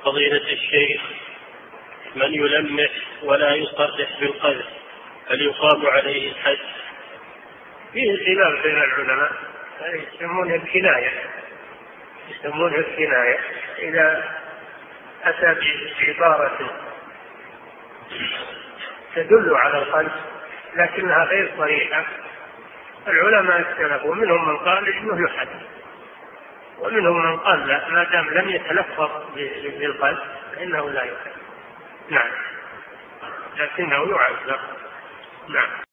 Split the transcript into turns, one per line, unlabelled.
فضيلة الشيخ، من يلمح ولا يصرح بالقذف هل يقام عليه الحد؟
فيه خلاف بين العلماء، يسمونها الكناية إذا أتى بعبارة تدل على القذف لكنها غير صريحة. العلماء اختلفوا، منهم من قال إنه يحد، ومنهم من قال لا، ما دام لم يتلفظ بالقذف فإنه لا يحد. نعم، لكنه يعذر. نعم.